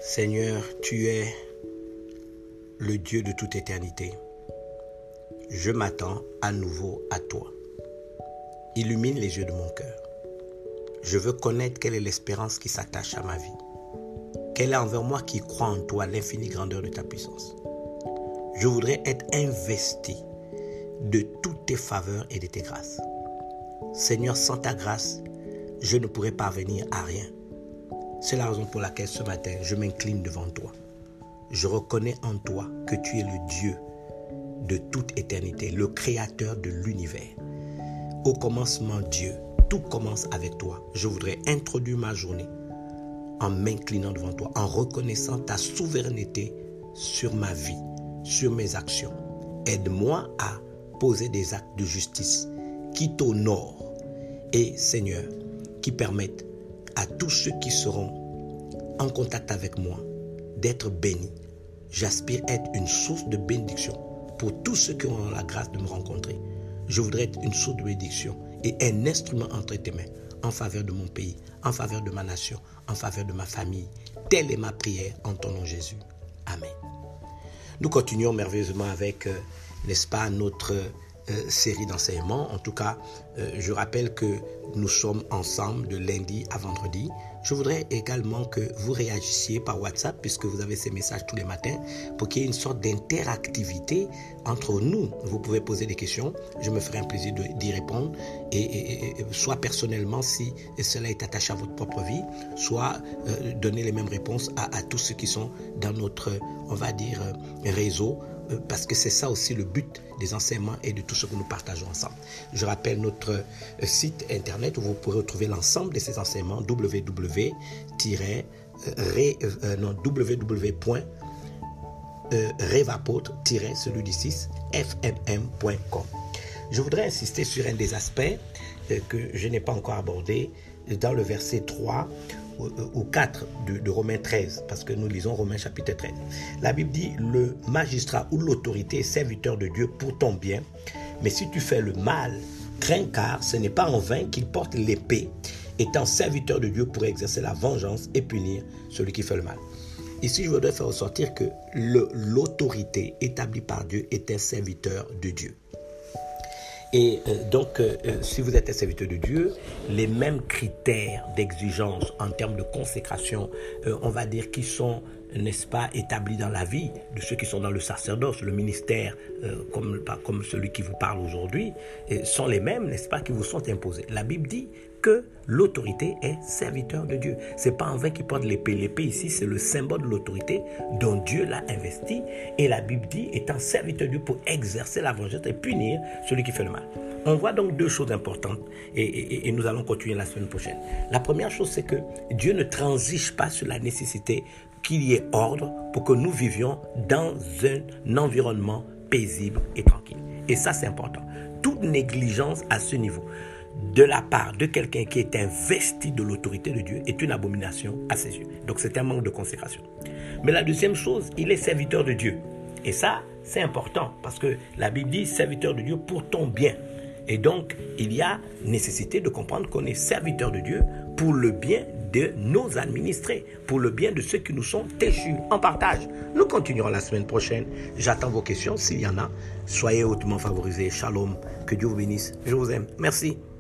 Seigneur, tu es le Dieu de toute éternité. Je m'attends à nouveau à toi. Illumine les yeux de mon cœur. Je veux connaître quelle est l'espérance qui s'attache à ma vie. Quelle est envers moi qui croit en toi l'infinie grandeur de ta puissance. Je voudrais être investi de toutes tes faveurs et de tes grâces. Seigneur, sans ta grâce, je ne pourrais parvenir à rien. C'est la raison pour laquelle ce matin, je m'incline devant toi. Je reconnais en toi que tu es le Dieu de toute éternité, le créateur de l'univers. Au commencement, Dieu, tout commence avec toi. Je voudrais introduire ma journée en m'inclinant devant toi, en reconnaissant ta souveraineté sur ma vie, sur mes actions. Aide-moi à poser des actes de justice qui t'honorent et, Seigneur, qui permettent à tous ceux qui seront en contact avec moi d'être bénis. J'aspire à être une source de bénédiction pour tous ceux qui ont la grâce de me rencontrer. Je voudrais être une source de bénédiction et un instrument entre tes mains en faveur de mon pays, en faveur de ma nation, en faveur de ma famille. Telle est ma prière en ton nom Jésus. Amen. Nous continuons merveilleusement avec, n'est-ce pas, notre série d'enseignements. En tout cas, je rappelle que nous sommes ensemble de lundi à vendredi. Je voudrais également que vous réagissiez par WhatsApp, puisque vous avez ces messages tous les matins, pour qu'il y ait une sorte d'interactivité entre nous. Vous pouvez poser des questions, je me ferai un plaisir d'y répondre, et soit personnellement si cela est attaché à votre propre vie, soit donner les mêmes réponses à tous ceux qui sont dans notre, on va dire, réseau, parce que c'est ça aussi le but des enseignements et de tout ce que nous partageons ensemble. Je rappelle notre site internet où vous pourrez retrouver l'ensemble de ces enseignements www.revapôtre-fmm.com. Je voudrais insister sur un des aspects que je n'ai pas encore abordé dans le verset 3 ou 4 de Romains 13, parce que nous lisons Romains chapitre 13. La Bible dit, le magistrat ou l'autorité est serviteur de Dieu pour ton bien, mais si tu fais le mal, crains car ce n'est pas en vain qu'il porte l'épée, étant serviteur de Dieu pour exercer la vengeance et punir celui qui fait le mal. Ici, je voudrais faire ressortir que l'autorité établie par Dieu est un serviteur de Dieu. Et donc, si vous êtes un serviteur de Dieu, les mêmes critères d'exigence en termes de consécration, on va dire, qui sont, n'est-ce pas, établis dans la vie de ceux qui sont dans le sacerdoce, le ministère, comme celui qui vous parle aujourd'hui, sont les mêmes, n'est-ce pas, qui vous sont imposés. La Bible dit que l'autorité est serviteur de Dieu. C'est pas en vain qu'il porte l'épée. L'épée ici, c'est le symbole de l'autorité dont Dieu l'a investi. Et la Bible dit, étant serviteur de Dieu pour exercer la vengeance et punir celui qui fait le mal. On voit donc deux choses importantes et nous allons continuer la semaine prochaine. La première chose, c'est que Dieu ne transige pas sur la nécessité qu'il y ait ordre pour que nous vivions dans un environnement paisible et tranquille. Et ça, c'est important. Toute négligence à ce niveau de la part de quelqu'un qui est investi de l'autorité de Dieu est une abomination à ses yeux. Donc c'est un manque de consécration. Mais la deuxième chose, il est serviteur de Dieu. Et ça, c'est important parce que la Bible dit serviteur de Dieu pour ton bien. Et donc, il y a nécessité de comprendre qu'on est serviteur de Dieu pour le bien de nos administrés, pour le bien de ceux qui nous sont échus en partage. Nous continuerons la semaine prochaine. J'attends vos questions s'il y en a. Soyez hautement favorisés. Shalom. Que Dieu vous bénisse. Je vous aime. Merci.